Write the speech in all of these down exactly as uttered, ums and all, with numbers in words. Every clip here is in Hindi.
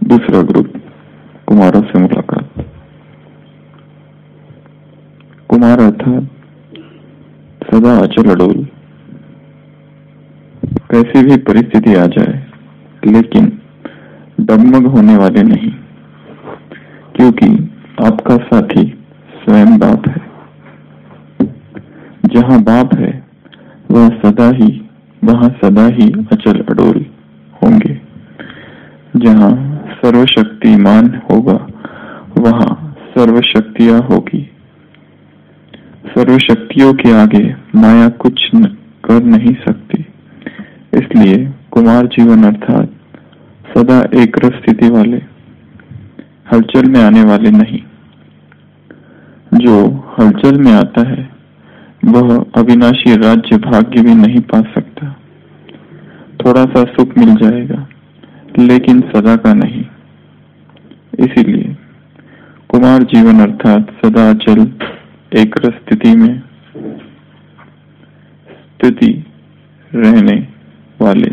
दूसरा ग्रुप, कुमारों से मुलाकात। कुमार अर्थात सदा अचल अडोल, कैसी भी परिस्थिति आ जाए लेकिन डगमग होने वाले नहीं, क्योंकि आपका साथी स्वयं बाप है। जहां बाप है वह सदा ही वहां सदा ही अचल अडोल होंगे। जहां सर्वशक्तिमान होगा वहां सर्वशक्तियां होगी। सर्वशक्तियों के आगे माया कुछ न, कर नहीं सकती। इसलिए कुमार जीवन अर्थात सदा एक रस स्थिति वाले, हलचल में आने वाले नहीं। जो हलचल में आता है वह अविनाशी राज्य भाग्य भी नहीं पा सकता। थोड़ा सा सुख मिल जाएगा लेकिन सदा का नहीं। इसीलिए कुमार जीवन अर्थात सदा अचल एक रस स्थिति में स्थिति रहने वाले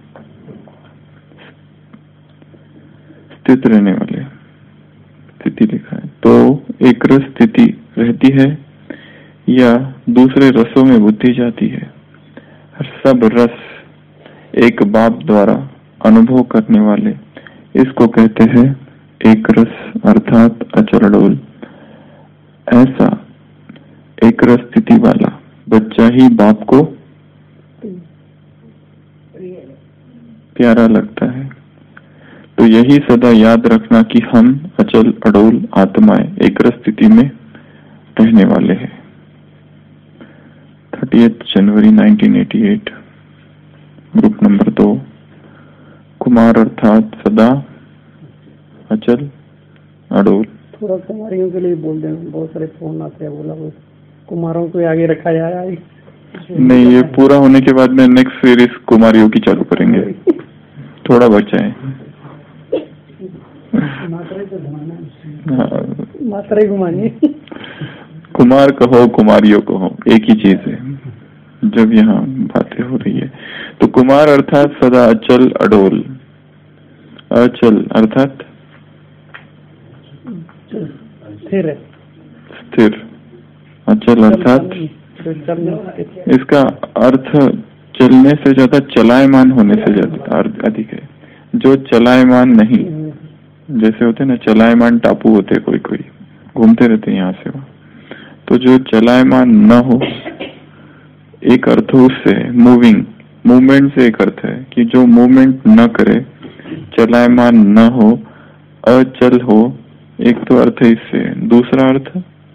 स्थित रहने वाले स्थिति लिखा है तो एक रस स्थिति रहती है या दूसरे रसों में बुद्धि जाती है। सब रस एक बाप द्वारा अनुभव करने वाले, इसको कहते हैं एक रस अर्थात अचल अडोल। ऐसा एक रस स्थिति वाला बच्चा ही बाप को प्यारा लगता है। तो यही सदा याद रखना कि हम अचल अडोल आत्माएं एक रस स्थिति में रहने वाले हैं। Thirtieth January nineteen eighty eight, group number दो, कुमार अर्थात सदा अचल अडोल। थोड़ा कुमारियों के लिए बोल दें, बहुत सारे फोन आते हैं। बोला वो कुमारों को आगे रखा जाए। नहीं, ये पूरा होने के बाद में नेक्स्ट सीरीज कुमारियों की चालू करेंगे। थोड़ा बचा है। मात्रा घुमानी, कुमार कहो कुमारियों कहो एक ही चीज है जब यहाँ बातें हो रही है। तो कुमार अर्थात सदा अचल अडोल। अचल अर्थात स्थिर स्थिर, अचल अर्थात इसका अर्थ चलने से ज्यादा चलायमान होने से ज्यादा अधिक है। जो चलायमान नहीं, जैसे होते ना चलायमान टापू होते, कोई कोई घूमते रहते यहाँ से वहाँ, तो जो चलायमान न हो, एक अर्थ उससे मूविंग मूवमेंट से एक अर्थ है कि जो मूवमेंट न करे, चलायमान न हो, अचल हो, एक तो अर्थ है इससे। दूसरा अर्थ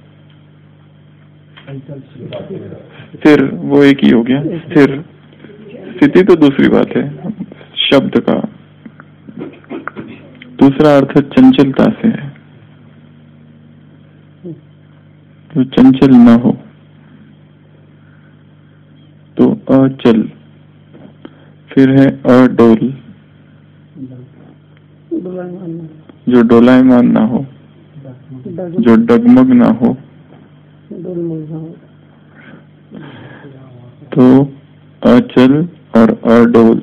स्थिर, वो एक ही हो गया। स्थिर स्थिति तो दूसरी बात है शब्द का। दूसरा अर्थ चंचलता से है, तो चंचल न हो तो अचल। फिर है अडोल, जो डोलायमान ना हो, जो डगमग ना हो, तो अचल और अडोल।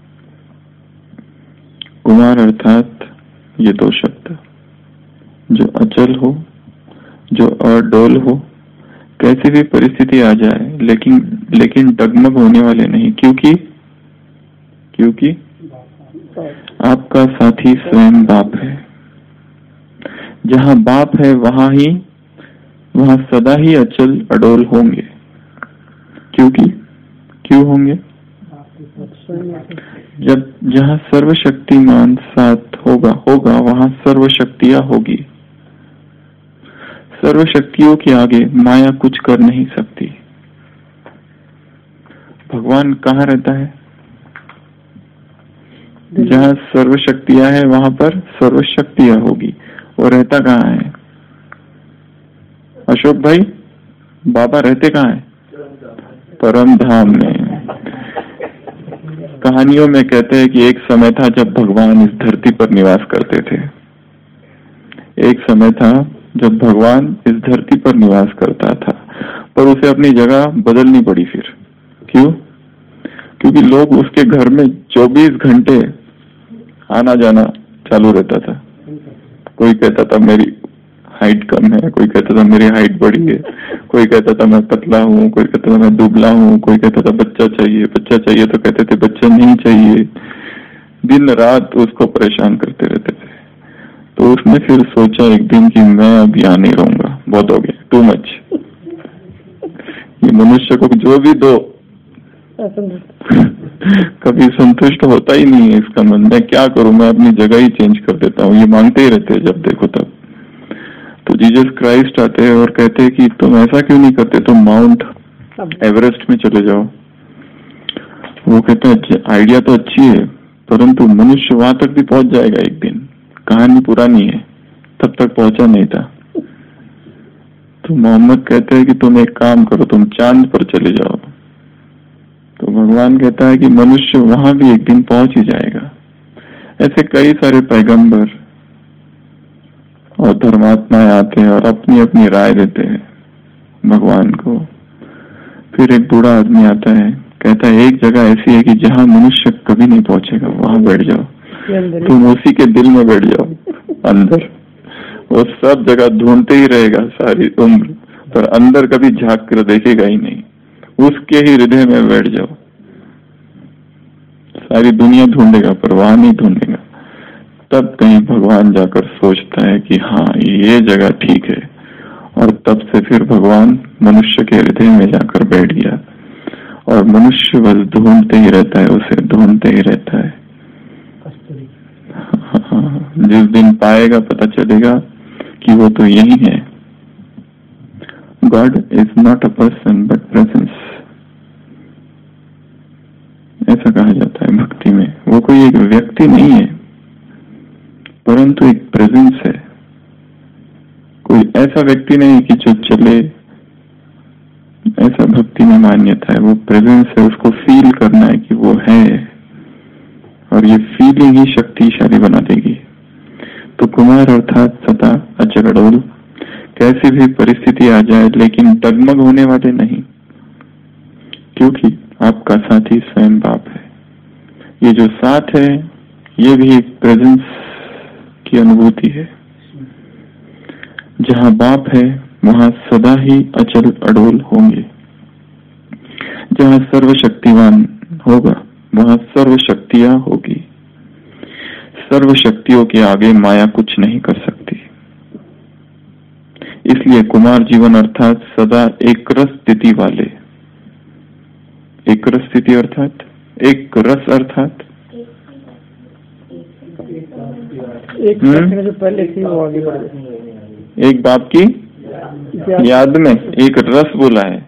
कुमार अर्थात ये दो शब्द, जो अचल हो, जो अडोल हो, कैसी भी परिस्थिति आ जाए लेकिन लेकिन डगमग होने वाले नहीं, क्योंकि क्योंकि आपका साथी स्वयं बाप है। जहां बाप है वहां ही वहां सदा ही अचल अडोल होंगे। क्योंकि क्यों होंगे? जब जहां सर्वशक्तिमान साथ होगा होगा वहां सर्वशक्तियां होगी। सर्वशक्तियों के आगे माया कुछ कर नहीं सकती। भगवान कहाँ रहता है? जहाँ सर्वशक्तियां है वहां पर सर्वशक्तियां होगी। वो रहता कहाँ है? अशोक भाई, बाबा रहते कहाँ है? परम धाम में। कहानियों में कहते हैं कि एक समय था जब भगवान इस धरती पर निवास करते थे। एक समय था जब भगवान इस धरती पर निवास करता था, पर उसे अपनी जगह बदलनी पड़ी। फिर क्यों? क्योंकि लोग उसके घर में चौबीस घंटे आना जाना चालू रहता था। कोई कहता था मेरी हाइट कम है, कोई कहता था मेरी हाइट बड़ी है, कोई कहता था मैं पतला हूँ, कोई कहता था मैं दुबला हूँ, कोई कहता था बच्चा चाहिए, बच्चा चाहिए तो कहते थे बच्चा नहीं चाहिए। दिन रात उसको परेशान करते रहते थे। तो उसने फिर सोचा एक दिन कि मैं अब यहाँ नहीं रहूंगा, बहुत हो गया, टू मच। ये मनुष्य को जो भी दो कभी संतुष्ट होता ही नहीं है इसका मन। मैं क्या करूं, मैं अपनी जगह ही चेंज कर देता हूँ। ये मांगते ही रहते हैं जब देखो तब। तो जीसस क्राइस्ट आते हैं और कहते हैं कि तुम ऐसा क्यों नहीं करते, तुम माउंट एवरेस्ट में चले जाओ। वो कहते हैं आइडिया तो अच्छी है, परंतु मनुष्य वहां तक भी पहुंच जाएगा एक दिन। कहानी पुरानी है, तब तक पहुंचा नहीं था। तो मोहम्मद कहते हैं कि तुम एक काम करो, तुम चांद पर चले जाओ। तो भगवान कहता है कि मनुष्य वहां भी एक दिन पहुंच ही जाएगा। ऐसे कई सारे पैगंबर और धर्मात्माएं आते हैं और अपनी अपनी राय देते हैं भगवान को। फिर एक बूढ़ा आदमी आता है, कहता है एक जगह ऐसी है कि जहां मनुष्य कभी नहीं पहुंचेगा, वहां बैठ जाओ, तुम उसी के दिल में बैठ जाओ अंदर। वो सब जगह ढूंढते ही रहेगा सारी उम्र, पर अंदर कभी झांक कर देखेगा ही नहीं। उसके ही हृदय में बैठ जाओ। सारी दुनिया ढूंढेगा पर वहां नहीं ढूंढेगा। तब कहीं भगवान जाकर सोचता है कि हाँ ये जगह ठीक है, और तब से फिर भगवान मनुष्य के हृदय में जाकर बैठ गया। और मनुष्य बस ढूंढते ही रहता है, उसे ढूंढते ही रहता है। हाँ, जिस दिन पाएगा पता चलेगा कि वो तो यही है। God is not a person but presence, ऐसा कहा जाता है भक्ति में। वो कोई एक व्यक्ति नहीं है, परंतु एक प्रेजेंस है। कोई ऐसा व्यक्ति नहीं कि जो चले, ऐसा भक्ति में मान्यता है। वो प्रेजेंस है, उसको फील करना है कि वो है, और ये फीलिंग ही शक्तिशाली बना देगी। तो कुमार अर्थात सदा अचल अडोल, कैसी भी परिस्थिति आ जाए लेकिन डगमग होने वाले नहीं, क्योंकि आपका साथी स्वयं बाप है। ये जो साथ है ये भी एक प्रेजेंस की अनुभूति है। जहां बाप है वहां सदा ही अचल अडोल होंगे। जहां सर्वशक्तिवान होगा वहां सर्व शक्तियां होगी। सर्व शक्तियों के आगे माया कुछ नहीं कर सकती। इसलिए कुमार जीवन अर्थात सदा एक रस स्थिति वाले। एक रस स्थिति अर्थात एक रस अर्थात एक जो पहले थी वो आगे बढ़ गई। एक बाप की याद में एक रस बोला है।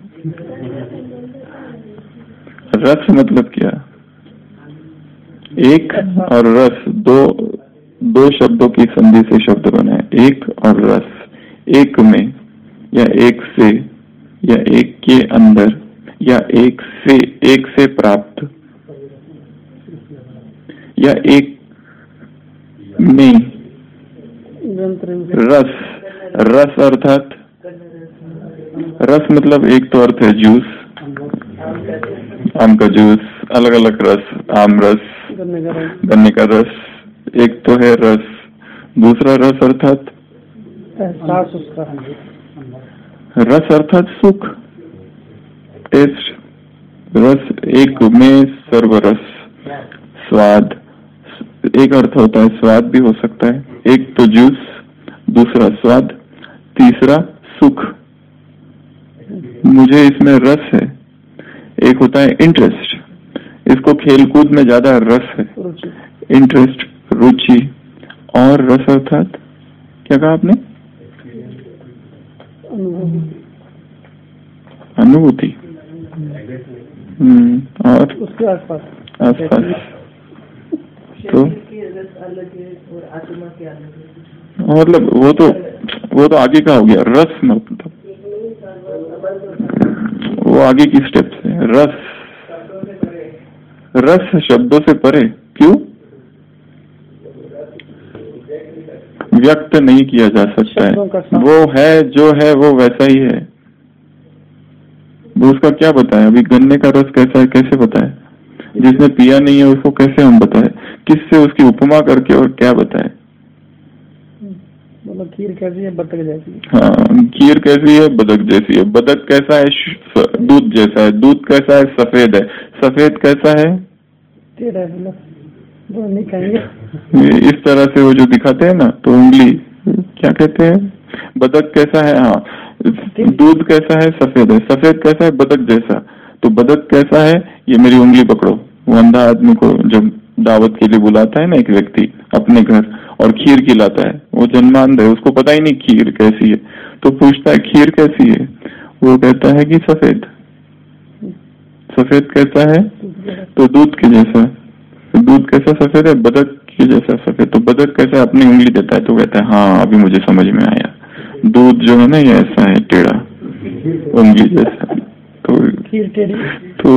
रस मतलब क्या? एक और रस, दो दो शब्दों की संधि से शब्द बना है। एक और रस, एक में या एक से या एक के अंदर या एक से एक से प्राप्त या एक में रस। रस अर्थात रस मतलब एक तो अर्थ है जूस, आम का जूस, अलग अलग रस, आम रस, गन्ने का रस, एक तो है रस। दूसरा रस अर्थात रस अर्थात सुख, टेस्ट, रस। एक में सर्वरस, स्वाद। एक अर्थ होता है स्वाद भी हो सकता है। एक तो जूस, दूसरा स्वाद, तीसरा सुख। मुझे इसमें रस है। एक होता है इंटरेस्ट, इसको खेलकूद में ज्यादा रस है, इंटरेस्ट, रुचि। और रस अर्थात क्या कहा आपने? अनुभूति। हम्म और उसके आसपास आसपास तो मतलब वो तो वो तो आगे का हो गया। रस मतलब वो आगे की स्टेप है। रस रस शब्दों से परे। क्यों? व्यक्त नहीं किया जा सकता है। वो है जो है वो वैसा ही है। वो उसका क्या बताएं? अभी गन्ने का रस कैसा है कैसे बताएं? जिसने पिया नहीं है उसको कैसे हम बताएं? किससे उसकी उपमा करके और क्या बताए? मतलब खीर कैसी है? बतख जैसी। हाँ, खीर कैसी है? बतख जैसी है। बतख कैसा है? दूध जैसा है। दूध कैसा है? सफेद है। सफेद कैसा है? टेढ़ा है, वो नहीं कहेंगे। इस तरह से वो जो दिखाते हैं ना, तो उंगली क्या कहते हैं? बतख कैसा है? हाँ, दूध कैसा है? सफेद है। सफेद कैसा है? बतख जैसा। तो बतख कैसा है? ये मेरी उंगली पकड़ो। वो अंधा आदमी को जब दावत के लिए बुलाता है ना एक व्यक्ति अपने घर और खीर खिलाता है, वो जन्मांध है, उसको पता ही नहीं खीर कैसी है, तो पूछता है खीर कैसी है? वो कहता है कि सफेद। सफेद कैसा है? तो दूध के जैसा। तो दूध कैसा सफेद है? बतख के जैसा सफेद। तो बतख कैसा? अपनी उंगली देता है, तो कहता है हाँ अभी मुझे समझ में आया, दूध जो है ना ये ऐसा है, टेढ़ा, उंगली जैसा। तो तो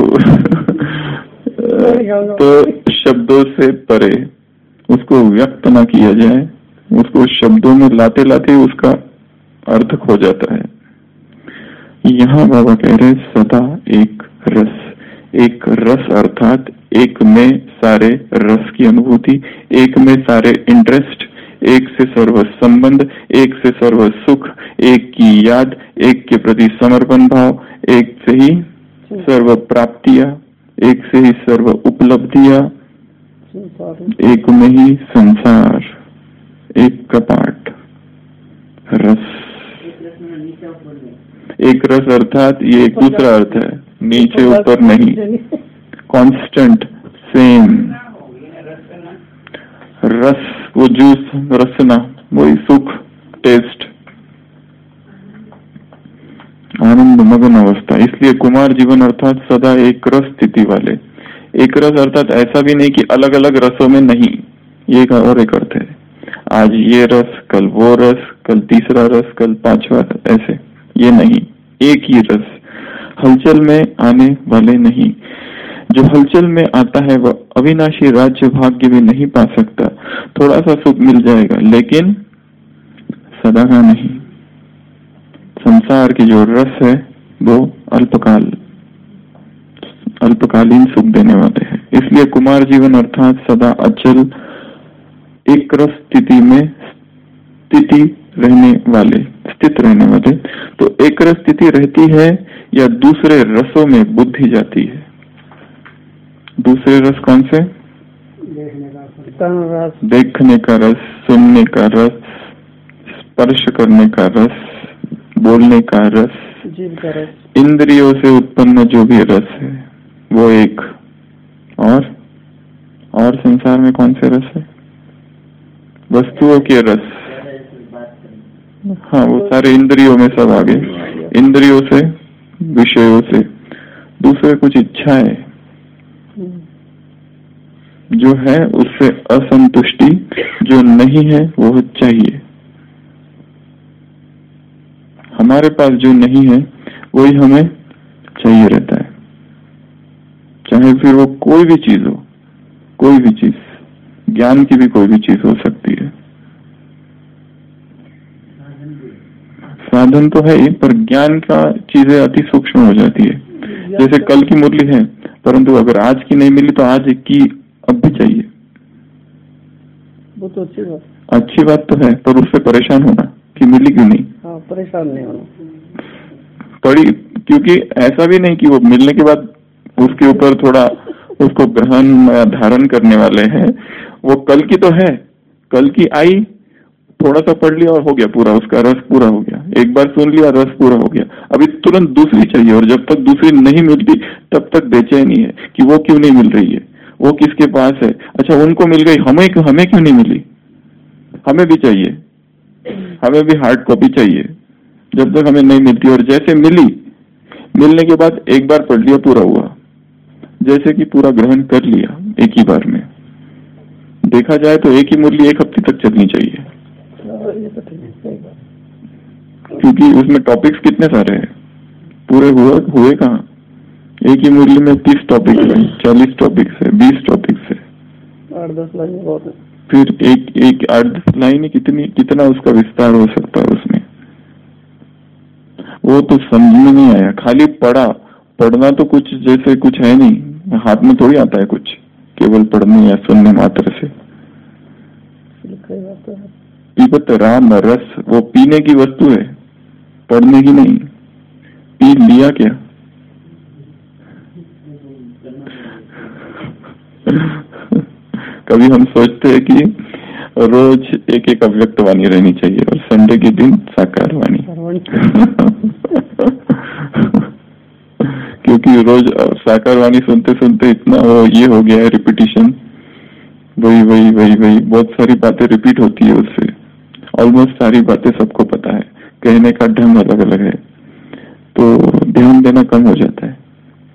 तो शब्दों से परे उसको व्यक्त ना किया जाए, उसको शब्दों में लाते लाते उसका अर्थ खो जाता है। यहाँ बाबा कह रहे सदा एक रस। एक रस अर्थात एक में सारे रस की अनुभूति, एक में सारे इंटरेस्ट, एक से सर्व संबंध, एक से सर्व सुख, एक की याद, एक के प्रति समर्पण भाव, एक से ही सर्व प्राप्तियां, एक से ही सर्व उपलब्धियां, एक में ही संसार, एक कपाट रस। एक रस अर्थात ये एक दूसरा अर्थ है, नीचे ऊपर नहीं, कांस्टेंट, सेम रस। वो जूस, रसना, वही सुख, टेस्ट, आनंद मगन अवस्था। इसलिए कुमार जीवन अर्थात सदा एक रस स्थिति वाले। एक रस अर्थात ऐसा भी नहीं कि अलग अलग रसों में नहीं, ये एक और एक अर्थ है। आज ये रस, कल वो रस, कल तीसरा रस, कल पांचवा रस, ऐसे ये नहीं, एक ही रस। हलचल में आने वाले नहीं। जो हलचल में आता है वह अविनाशी राज्य भाग्य भी नहीं पा सकता। थोड़ा सा सुख मिल जाएगा लेकिन सदा का नहीं। संसार की जो रस है वो अल्पकाल अल्पकालीन सुख देने वाले हैं। इसलिए कुमार जीवन अर्थात सदा अचल एक रस स्थिति में स्थिति रहने वाले, स्थित रहने वाले। तो एक रस स्थिति रहती है या दूसरे रसों में बुद्धि जाती है? दूसरे रस कौन से? देखने का रस, सुनने का रस, स्पर्श करने का रस, बोलने का रस, जीव का रस, इंद्रियों से उत्पन्न जो भी रस है वो एक। और और संसार में कौन से रस है? वस्तुओं के रस। हाँ, वो सारे इंद्रियों में सब आ गए। इंद्रियों से, विषयों से, दूसरे कुछ इच्छाएं जो है उससे असंतुष्टि, जो नहीं है वो चाहिए। हमारे पास जो नहीं है वही हमें चाहिए रहता है, चाहे फिर वो कोई भी चीज हो, कोई भी चीज, ज्ञान की भी कोई भी चीज हो सकती है। साधन तो है ही, पर ज्ञान का चीजें अति सूक्ष्म हो जाती है। जैसे कल की मुरली है, परंतु अगर आज की नहीं मिली तो आज की अब भी चाहिए। वो तो अच्छी बात, अच्छी बात तो है, पर उससे परेशान होना कि मिली क्यों नहीं। हाँ, परेशान नहीं होना पड़ी, क्योंकि ऐसा भी नहीं कि वो मिलने के बाद उसके ऊपर थोड़ा उसको ग्रहण धारण करने वाले हैं। वो कल की तो है, कल की आई, थोड़ा सा पढ़ लिया और हो गया पूरा, उसका रस पूरा हो गया। एक बार सुन लिया, रस पूरा हो गया। अभी तुरंत दूसरी चाहिए, और जब तक दूसरी नहीं मिलती तब तक बेचैनी है कि वो क्यों नहीं मिल रही है, वो किसके पास है। अच्छा, उनको मिल गई, हमें क्यों हमें क्यों नहीं मिली? हमें भी चाहिए, हमें भी हार्ड कॉपी चाहिए जब तक हमें नहीं मिलती। और जैसे मिली, मिलने के बाद एक बार पढ़ लिया, पूरा हुआ, जैसे कि पूरा ग्रहण कर लिया एक ही बार में। देखा जाए तो एक ही मुरली एक हफ्ते तक चलनी चाहिए, क्योंकि उसमें टॉपिक्स कितने सारे हैं, पूरे हुए हुए कहाँ। एक ही मुरली में तीस टॉपिक्स है, चालीस टॉपिक्स है, बीस टॉपिक्स है, आठ दस लाइन बहुत है। फिर एक एक आठ दस लाइन कितनी कितना उसका विस्तार हो सकता है उसमें। वो तो समझ में नहीं आया, खाली पढ़ा। पढ़ना तो कुछ जैसे कुछ है नहीं, हाथ में थोड़ी आता है कुछ, केवल पढ़ने या सुनने मात्र से। पीबत राम रस, वो पीने की वस्तु है, पढ़ने की नहीं। पी लिया क्या? कभी हम सोचते हैं कि रोज एक एक अव्यक्त वाणी रहनी चाहिए और संडे के दिन साकार वाणी। क्योंकि रोज साकार वाणी सुनते सुनते इतना वो ये हो गया है रिपीटिशन, वही वही वही वही बहुत सारी बातें रिपीट होती है उससे। ऑलमोस्ट सारी बातें सबको पता है, कहने का ढंग अलग अलग है, तो ध्यान देना कम हो जाता है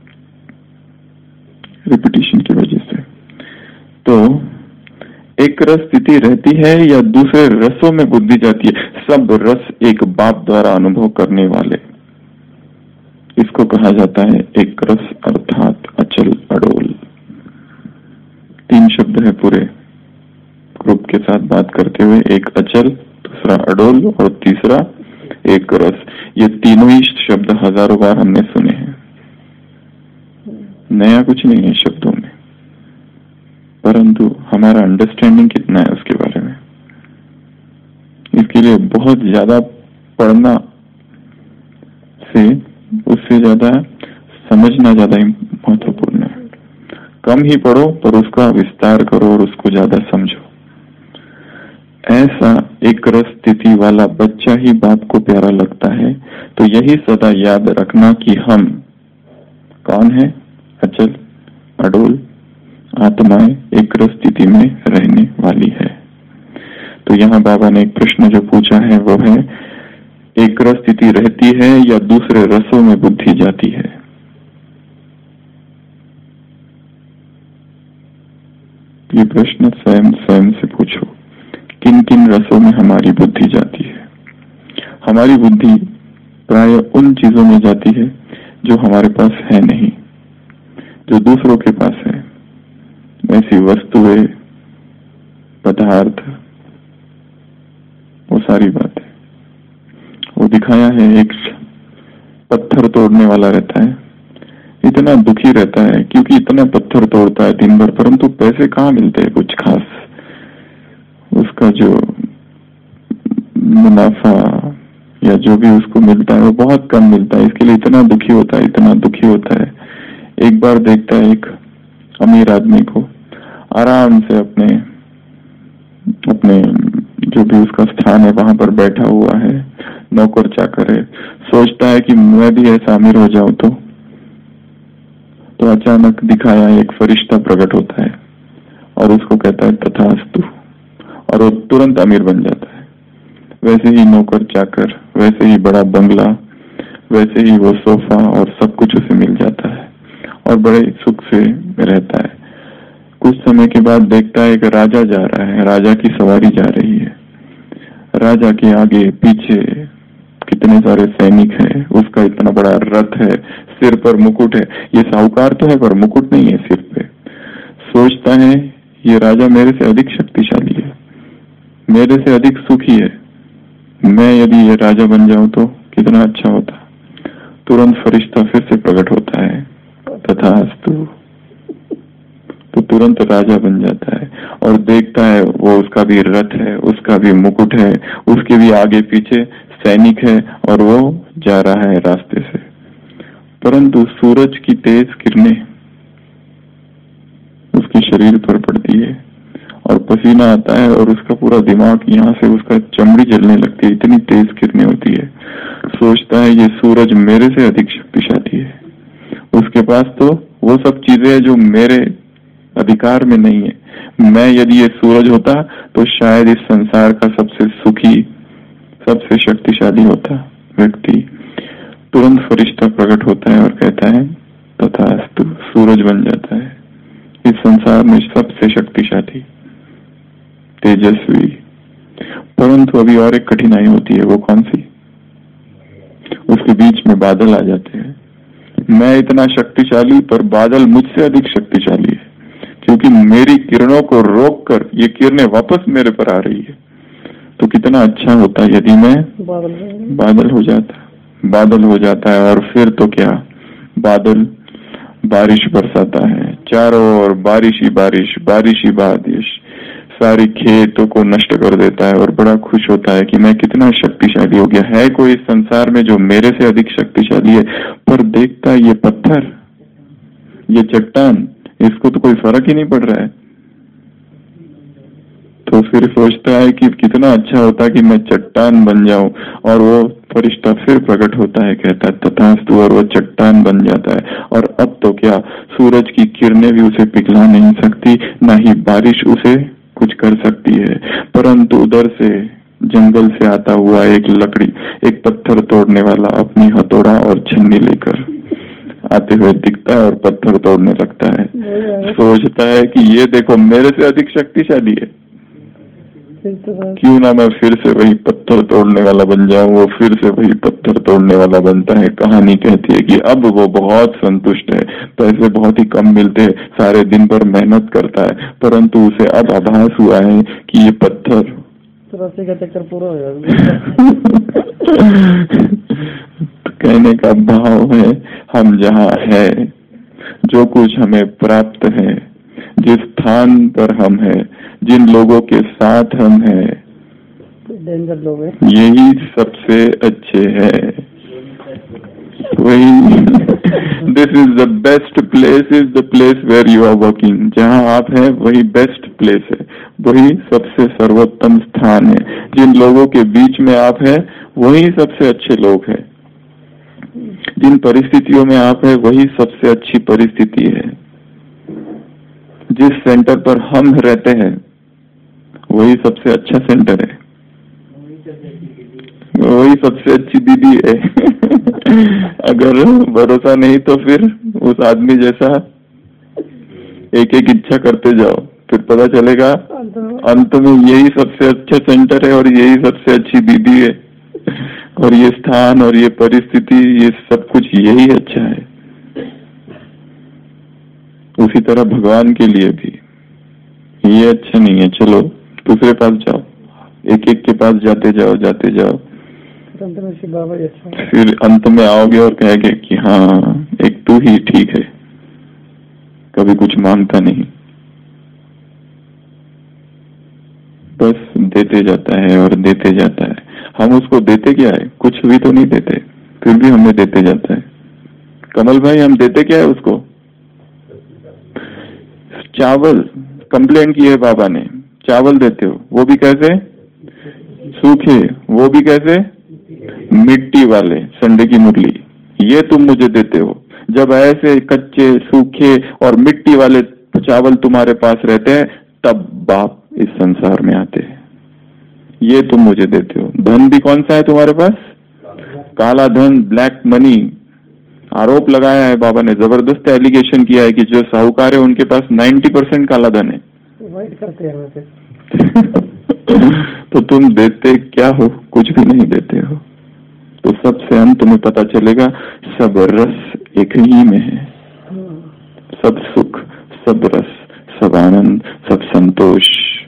रिपीटिशन की वजह से। तो एक रस स्थिति रहती है या दूसरे रसों में बुद्धि जाती है। सब रस एक बाप द्वारा अनुभव करने वाले, इसको कहा जाता है एक रस अर्थात अचल अडोल। तीन शब्द है पूरे ग्रुप के साथ बात करते हुए, एक अचल, दूसरा अडोल और तीसरा एक रस। ये तीनों ही शब्द हजारों बार हमने सुने हैं, नया कुछ नहीं है शब्दों में, परंतु हमारा अंडरस्टैंडिंग कितना है उसके बारे में, इसके लिए बहुत ज्यादा पढ़ना से उससे ज्यादा समझना ज्यादा महत्वपूर्ण है। कम ही पढ़ो पर उसका विस्तार करो और उसको ज्यादा समझो। ऐसा एक रस स्थिति वाला बच्चा ही बाप को प्यारा लगता है। तो यही सदा याद रखना कि हम कौन है? अचल अडोल आत्माएं एक रस स्थिति में रहने वाली है। तो यहाँ बाबा ने एक प्रश्न जो पूछा है वो है, एक रस स्थिति रहती है या दूसरे रसों में बुद्धि जाती है? ये प्रश्न स्वयं स्वयं से पूछो, किन किन रसों में हमारी बुद्धि जाती है? हमारी बुद्धि प्राय उन चीजों में जाती है जो हमारे पास है नहीं, जो दूसरों के पास है। ऐसी वस्तुएं, पदार्थ, वो सारी बातें। वो दिखाया है, एक पत्थर तोड़ने वाला रहता है, इतना दुखी रहता है क्योंकि इतना पत्थर तोड़ता है दिन भर, परंतु पैसे कहाँ मिलते हैं कुछ खास। उसका जो मुनाफा या जो भी उसको मिलता है वो बहुत कम मिलता है, इसके लिए इतना दुखी होता है, इतना दुखी होता है। एक बार देखता है एक अमीर आदमी को आराम से अपने अपने जो भी उसका स्थान है वहां पर बैठा हुआ है, नौकर चाकर है, सोचता है कि मैं भी ऐसा अमीर हो जाऊं तो तो अचानक दिखाया एक फरिश्ता प्रकट होता है और उसको कहता है तथास्तु, और वो तुरंत अमीर बन जाता है। वैसे ही नौकर चाकर, वैसे ही बड़ा बंगला, वैसे ही वो सोफा और सब कुछ उसे मिल जाता है और बड़े सुख से रहता है। कुछ समय के बाद देखता है कि राजा जा रहा है, राजा की सवारी जा रही है, राजा के आगे पीछे कितने सारे सैनिक हैं, उसका इतना बड़ा रथ है, सिर पर मुकुट है। ये साहूकार तो है पर मुकुट नहीं है सिर पे। सोचता है ये राजा मेरे से अधिक शक्तिशाली है, मेरे से अधिक सुखी है, मैं यदि ये राजा बन जाऊं तो कितना अच्छा होता। तुरंत फरिश्ता फिर से प्रकट होता है, तथास्तु, तो तुरंत राजा बन जाता है और देखता है वो उसका भी रथ है, उसका भी मुकुट है, उसके भी आगे पीछे सैनिक है और वो जा रहा है रास्ते से। परंतु सूरज की तेज किरणें उसके शरीर पर पड़ती है और पसीना आता है और उसका पूरा दिमाग, यहाँ से उसका चमड़ी जलने लगती है, इतनी तेज किरणें होती है। सोचता है ये सूरज मेरे से अधिक शक्तिशाली है, उसके पास तो वो सब चीजें हैं जो मेरे अधिकार में नहीं है। मैं यदि ये सूरज होता तो शायद इस संसार का सबसे सुखी, सबसे शक्तिशाली होता व्यक्ति। तुरंत फरिश्ता प्रकट होता है और कहता है तथास्तु, सूरज बन जाता है इस संसार में सबसे शक्तिशाली, तेजस्वी। परंतु अभी और एक कठिनाई होती है, वो कौन सी? उसके बीच में बादल आ जाते हैं। मैं इतना शक्तिशाली पर बादल मुझसे अधिक शक्तिशाली है, क्योंकि मेरी किरणों को रोककर ये किरणें वापस मेरे पर आ रही है। तो कितना अच्छा होता यदि मैं बादल हो जाता, बादल हो जाता है। और फिर तो क्या, बादल बारिश बरसाता है, चारों ओर बारिश ही बारिश, बारिश ही बारिश, सारी खेतों को नष्ट कर देता है और बड़ा खुश होता है कि मैं कितना शक्तिशाली हो गया। है कोई इस संसार में जो मेरे से अधिक शक्तिशाली है? पर देखता है ये पत्थर, ये चट्टान, इसको तो कोई फर्क ही नहीं पड़ रहा है। तो फिर सोचता है कि कितना अच्छा होता कि मैं चट्टान बन जाऊं, और वो फरिश्ता फिर प्रकट होता है, कहता है तथास्तु, और वो चट्टान बन जाता है। और अब तो क्या, सूरज की किरणें भी उसे पिघला नहीं सकती, ना ही बारिश उसे कुछ कर सकती है। परंतु उधर से जंगल से आता हुआ एक लकड़ी, एक पत्थर तोड़ने वाला अपनी हथौड़ा और छन्नी लेकर आते हुए दिखता है और पत्थर तोड़ने लगता है। सोचता है कि ये देखो मेरे से अधिक शक्तिशाली है, क्यों ना मैं फिर से वही पत्थर तोड़ने वाला बन जाऊं। वो फिर से वही पत्थर तोड़ने वाला बनता है। कहानी कहती है कि अब वो बहुत संतुष्ट है, पैसे बहुत ही कम मिलते हैं, सारे दिन भर मेहनत करता है, परंतु उसे अब आभास हुआ है कि ये पत्थर चौरासी का चक्कर पूरा हो गया। कहने का भाव है, हम जहाँ है, जो कुछ हमें प्राप्त है, जिस स्थान पर हम हैं, जिन लोगों के साथ हम हैं, डेंजर लोग हैं, यही सबसे अच्छे हैं। वही this is the best place, is the place where you are working. जहाँ आप हैं वही बेस्ट प्लेस है, वही सबसे सर्वोत्तम स्थान है। जिन लोगों के बीच में आप हैं वही सबसे अच्छे लोग हैं। जिन परिस्थितियों में आप हैं वही सबसे अच्छी परिस्थिति है। जिस सेंटर पर हम रहते हैं वही सबसे अच्छा सेंटर है, वही सबसे अच्छी दीदी है। अगर भरोसा नहीं तो फिर उस आदमी जैसा एक एक इच्छा करते जाओ, फिर पता चलेगा अंत में यही सबसे अच्छा सेंटर है और यही सबसे अच्छी दीदी है, और ये स्थान और ये परिस्थिति, ये सब कुछ यही अच्छा है। उसी तरह भगवान के लिए भी ये अच्छा नहीं है, चलो दूसरे पास जाओ, एक एक के पास जाते जाओ जाते जाओ, बाबा अच्छा। फिर अंत में आओगे और कहेंगे कि हाँ एक तू ही ठीक है, कभी कुछ मांगता नहीं, बस देते जाता है और देते जाता है। हम उसको देते क्या है? कुछ भी तो नहीं देते, फिर भी हमें देते जाता है। कमल भाई, हम देते क्या है उसको? चावल कंप्लेंट की है बाबा ने, चावल देते हो, वो भी कैसे? सूखे, वो भी कैसे? मिट्टी वाले, संडे की मुरली, ये तुम मुझे देते हो। जब ऐसे कच्चे, सूखे और मिट्टी वाले चावल तुम्हारे पास रहते हैं, तब बाप इस संसार में आते हैं, ये तुम मुझे देते हो। धन भी कौन सा है तुम्हारे पास? काला धन, ब्लैक मनी। आरोप लगाया है बाबा ने, जबरदस्त एलिगेशन किया है कि जो साहूकार है उनके पास नब्बे परसेंट काला धन है। करते हैं तो तुम देते क्या हो? कुछ भी नहीं देते हो। तो सबसे अंत में पता चलेगा सब रस एक ही में है, सब सुख, सब रस, सब आनंद, सब संतोष,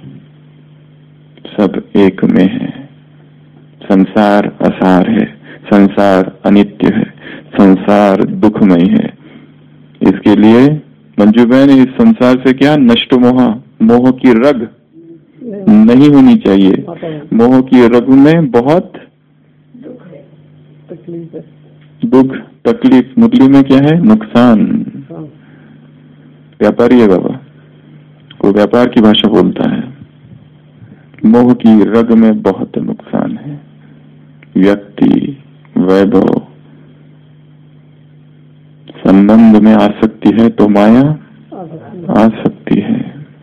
सब एक में है। संसार असार है, संसार अनित्य है, संसार दुखमय है। इसके लिए मंजू बहन, इस संसार से क्या नष्ट मोह, मोह की रग नहीं होनी चाहिए। मोह की रग में बहुत तकलीफ है, दुख तकलीफ। मुरली में क्या है? नुकसान। व्यापारी है बाबा, वो व्यापार की भाषा बोलता है। मोह की रग में बहुत नुकसान है। व्यक्ति, वैभव, संबंध में आ सकती है तो माया आ सकती है।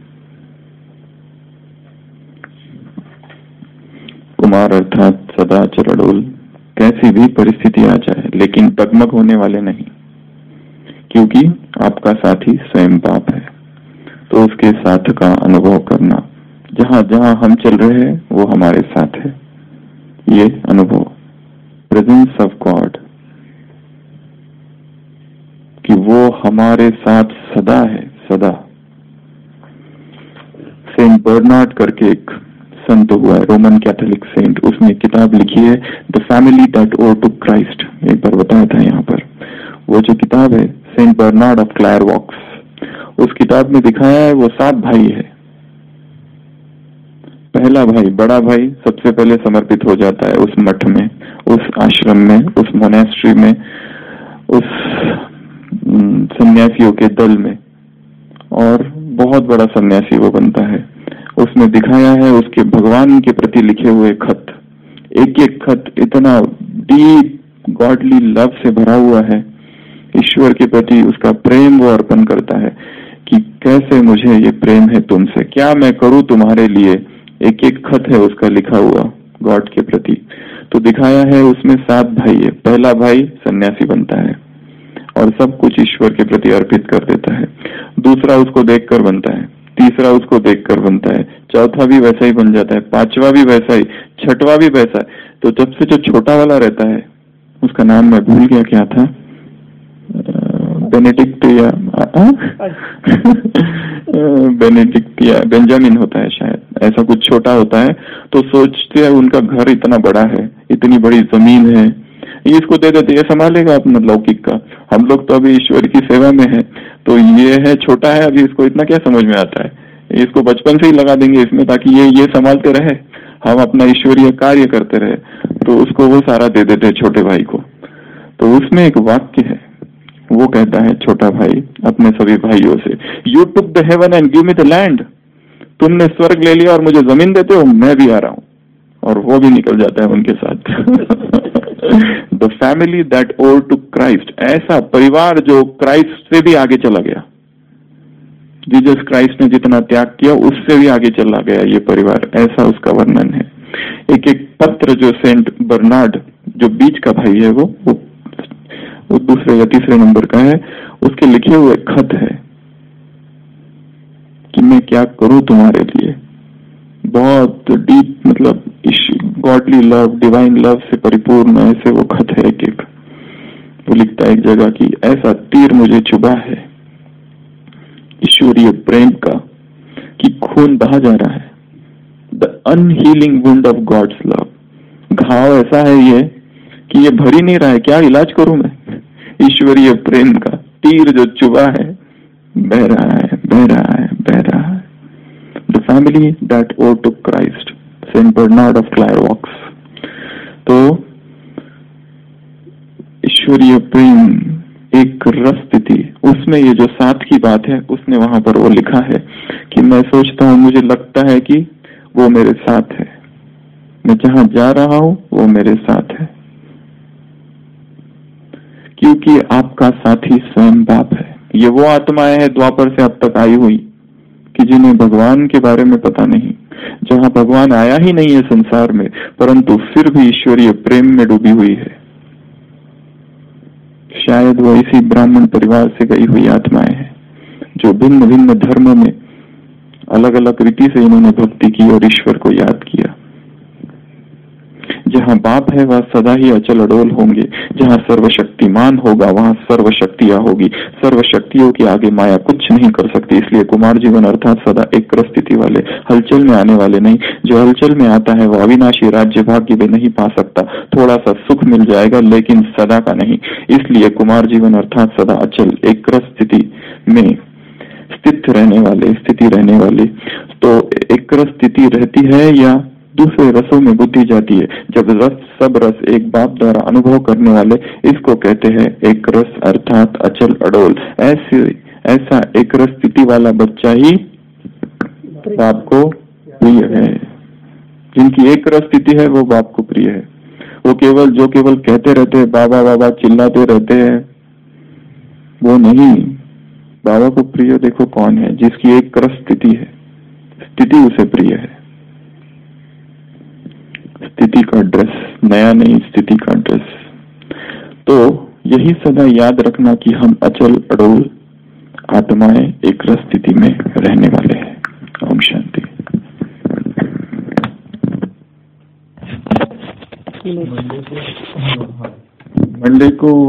कुमार अर्थात सदा चरणोल, कैसी भी परिस्थिति आ जाए लेकिन डगमग होने वाले नहीं, क्योंकि आपका साथी स्वयं बाप है। तो उसके साथ का अनुभव करना, जहां जहां हम चल रहे हैं वो हमारे साथ है, ये अनुभव, प्रेजेंस ऑफ गॉड, कि वो हमारे साथ सदा है, सदा। सेंट बर्नार्ड करके एक संत हुआ है, रोमन कैथोलिक सेंट, उसने किताब लिखी है the family that or to Christ. एक बार बताया था यहाँ पर, वो जो किताब है सेंट बर्नार्ड ऑफ क्लायरवॉक्स, उस किताब में दिखाया है वो सात भाई है। पहला भाई, बड़ा भाई सबसे पहले समर्पित हो जाता है उस मठ में, उस आश्रम में, उस मोनेस्ट्री में, उस सन्यासियों के दल में, और बहुत बड़ा सन्यासी वो बनता है। उसमें दिखाया है उसके भगवान के प्रति लिखे हुए खत, एक एक खत इतना डीप गॉडली लव से भरा हुआ है। ईश्वर के प्रति उसका प्रेम वो अर्पण करता है कि कैसे मुझे ये प्रेम है तुमसे, क्या मैं करूं तुम्हारे लिए। एक एक खत है उसका लिखा हुआ गॉड के प्रति। तो दिखाया है उसमें सात भाई है। पहला भाई सन्यासी बनता है और सब कुछ ईश्वर के प्रति अर्पित कर देता है। दूसरा उसको देखकर बनता है, तीसरा उसको देखकर बनता है, चौथा भी वैसा ही बन जाता है, पांचवा भी वैसा ही, छठवा भी वैसा है। तो जब से जो छोटा वाला रहता है, उसका नाम मैं भूल गया क्या था, बेनेडिक्ट या बेनेडिक्ट या बेंजामिन होता है शायद, ऐसा कुछ छोटा होता है। तो सोचते हैं उनका घर इतना बड़ा है, इतनी बड़ी जमीन है, इसको दे देते, ये संभालेगा अपना लौकिक का। हम लोग तो अभी ईश्वर की सेवा में है, तो ये है छोटा है, अभी इसको इतना क्या समझ में आता है, इसको बचपन से ही लगा देंगे इसमें ताकि ये ये संभालते रहे, हम अपना ईश्वरीय कार्य करते रहे। तो उसको वो सारा दे देते छोटे भाई को। तो उसमें एक वाक्य है, वो कहता है छोटा भाई अपने सभी भाइयों से, you took the heaven and give me the land, तुमने स्वर्ग ले लिया और मुझे जमीन देते हो, मैं भी आ रहा हूं। और वो भी निकल जाता है उनके साथ। The family that over to Christ, ऐसा परिवार जो क्राइस्ट से भी आगे चला गया। जीसस क्राइस्ट ने जितना त्याग किया उससे भी आगे चला गया ये परिवार, ऐसा उसका वर्णन है। एक एक पत्र जो सेंट बर्नार्ड, जो बीच का भाई है, वो वो, वो दूसरे या तीसरे नंबर का है, उसके लिखे हुए खत है कि मैं क्या करूं तुम्हारे लिए। बहुत डीप, मतलब गॉडली लव, डिवाइन लव से परिपूर्ण ऐसे वो खत है एक एक। वो लिखता है एक जगह कि ऐसा तीर मुझे चुभा है ईश्वरीय प्रेम का कि खून बहा जा रहा है। The unhealing wound of God's love, घाव ऐसा है ये कि ये भर ही नहीं रहा है, क्या इलाज करूं मैं। ईश्वरीय प्रेम का तीर जो चुभा है, बह रहा है, बह रहा है, बह रहा है। The family that over to Christ, Saint Bernard of Clairvaux. तो ईश्वरीय प्रेम एक रस स्थिति, उसमें ये जो साथ की बात है, उसने वहां पर वो लिखा है कि मैं सोचता हूं, मुझे लगता है कि वो मेरे साथ है, मैं जहां जा रहा हूं वो मेरे साथ है, क्योंकि आपका साथी स्वयं बाप है। ये वो आत्माएं हैं द्वापर से अब तक आई हुई कि जिन्हें भगवान के बारे में पता नहीं, जहां भगवान आया ही नहीं है संसार में, परंतु फिर भी ईश्वरीय प्रेम में डूबी हुई है। शायद वो इसी ब्राह्मण परिवार से गई हुई आत्माएं हैं जो भिन्न भिन्न धर्मों में अलग अलग रीति से इन्होंने भक्ति की और ईश्वर को याद किया। जहां बाप है वह सदा ही अचल अडोल होंगे, जहां सर्वशक्तिमान होगा वहां सर्वशक्तियां होगी, सर्वशक्तियों के आगे माया कुछ नहीं कर सकती। इसलिए कुमार जीवन अर्थात सदा एक स्थिति वाले, हलचल में आने वाले नहीं। जो हलचल में आता है वह अविनाशी राज्य भाग्य में नहीं पा सकता, थोड़ा सा सुख मिल जाएगा लेकिन सदा का नहीं। इसलिए कुमार जीवन अर्थात सदा अचल एक स्थिति में स्थित रहने वाले, स्थिति रहने वाले। तो एक स्थिति रहती है या दूसरे रसों में बुद्धि जाती है। जब रस, सब रस एक बाप द्वारा अनुभव करने वाले, इसको कहते हैं एक रस अर्थात अचल अडोल। ऐसे ऐसा एक रस स्थिति वाला बच्चा ही बाप को प्रिय है। जिनकी एक रस स्थिति है वो बाप को प्रिय है। वो केवल जो केवल कहते रहते हैं बाबा बाबा, चिल्लाते रहते हैं, वो नहीं। बाबा को प्रिय देखो कौन है, जिसकी एक रस स्थिति है, स्थिति उसे प्रिय है। स्थिति का ड्रेस नया नहीं, स्थिति का ड्रेस। तो यही सदा याद रखना कि हम अचल अडोल आत्माएं एक रस स्थिति में रहने वाले हैं। ओम शांति। मंडे को